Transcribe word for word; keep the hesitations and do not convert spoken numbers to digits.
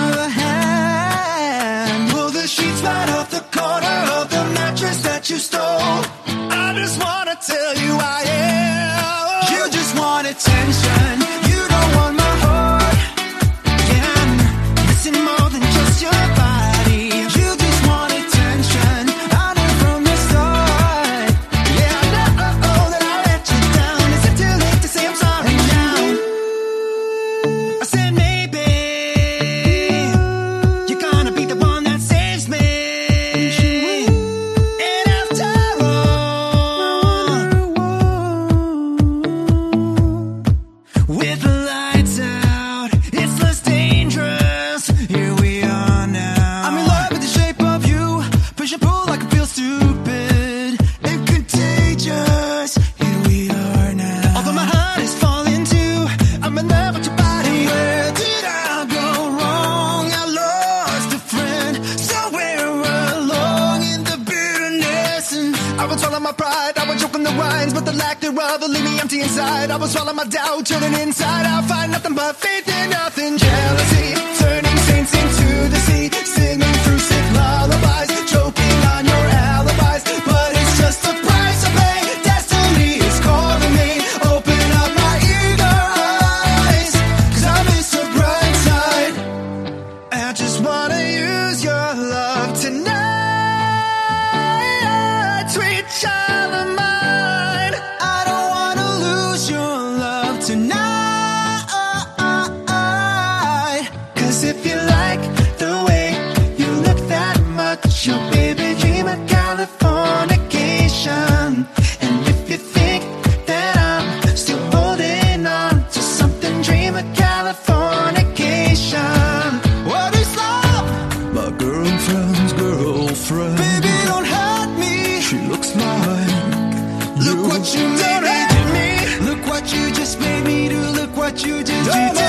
other hand, pull the sheets right off the corner of the mattress that you stole. I just wanna tell you I am. You just want attention. You don't want my heart. Yeah, I'm missing more than just your body. You just want attention. I knew from the start. Yeah, I know that I let you down. Is it too late to say I'm sorry now? I said maybe you're gonna be the one that saves me. And after all, with the lights out, it's less dangerous. Here we are now. I'm in love with the shape of you. Push and pull like I feel stupid and contagious. Here we are now. Although my heart is falling too, I'm in love with your body. Where did I go wrong? I lost a friend somewhere along in the bitterness. And I would swallow my pride, I would choke on the wines, but the lack thereof will leave me empty inside. I would swallow my doubt, turning inside. I'll find nothing but faith in nothing. Jealousy, turning saints into the sea, singing through sick lullabies, choking on your alibis. But it's just the price I pay. Destiny is calling me. Open up my eager eyes, 'cause I miss the bright side. I just wanna use your love tonight, sweet child of mine. I don't wanna lose your love tonight. 'Cause if you like the way you look that much, your baby dream of Californication. And if you think that I'm still holding on to something, dream of Californication. What is love? My girlfriend's girlfriend. Baby, don't hurt me. She looks like look what you did to me. Look what you just made me do. Look what you just did to me.